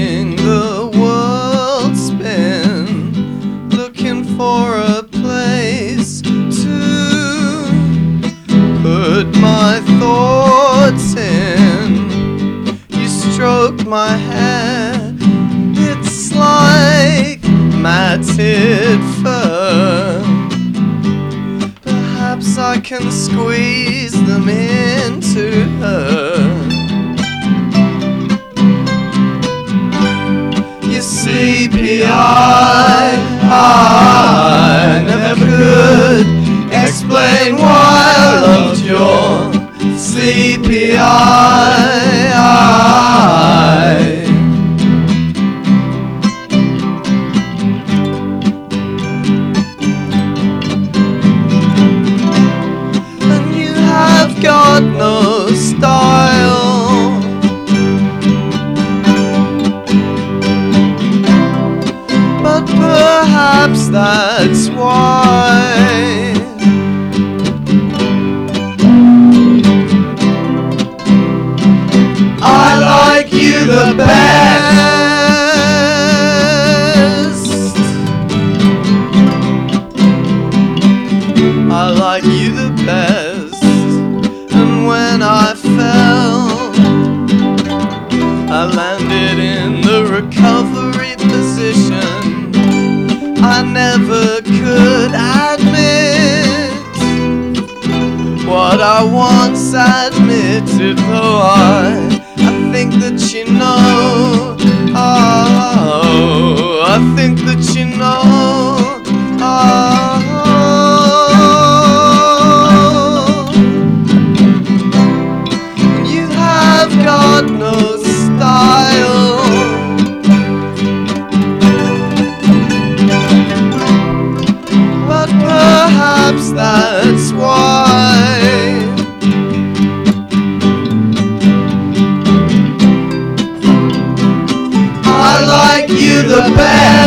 watching the world spin, looking for a place to put my thoughts in. You stroke my hair, it's like matted fur. Perhaps I can squeeze them into her. You see, P.I., I never could explain why I loved your CPI. And you have got no style, but perhaps that's why I like you the best. I like you the best. And when I fell, I landed in the recovery position. I never could admit what I once admitted, though I think that you know, oh, I think that you know, oh. You have got no style, but perhaps that's why I like you the best.